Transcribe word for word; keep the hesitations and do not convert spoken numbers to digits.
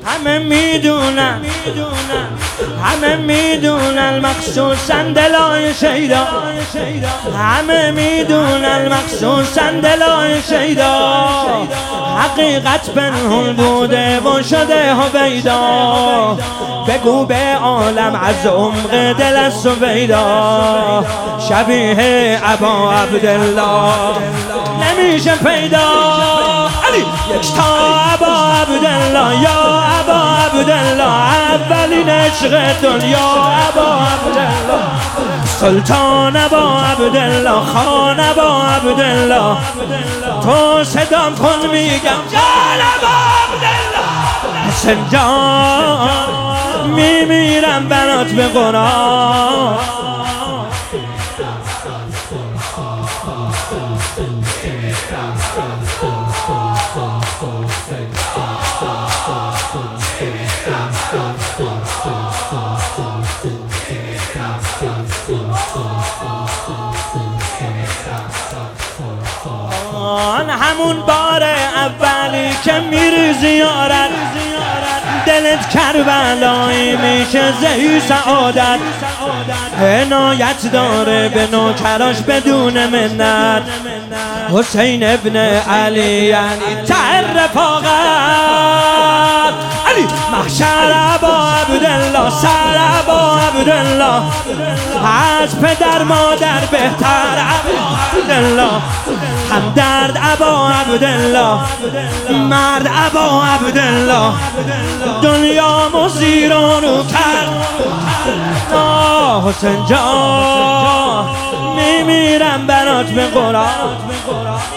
همه میدونن همه میدونن مخصوصا دلای شیدا، همه میدونن مخصوصا دلای شیدا. حقیقت پنهون بوده و شده هویدا، بگو به عالم از عمق دل سویدا. شبیه ابا عبدالله نمیشه پیدا. علی یکتا ابا عبدالله، یا ابا عبدالله اولین عشق دنیا. ابا عبدالله سلطان، ابا عبدالله خان، ابا عبدالله تو صدام کن میگم جان ابا عبدالله. حسین جان میمیرم برات به قرآن. آن همون بار اولی که میری زیارت، دلت کربلایی میشه زهی سعادت. عنایت داره به نوکراش بدون منت. حسین ابن علی یعنی ته رفاقت. علی محشر ابا عبدالله، سر ابا عبدالله از پدر مادر بهتر. ابا عبدالله همدرد ابا عبدالله، مرد ابا عبدالله دنیا مزیر رو کرد. حسین جان میمیرم برات به قرآن.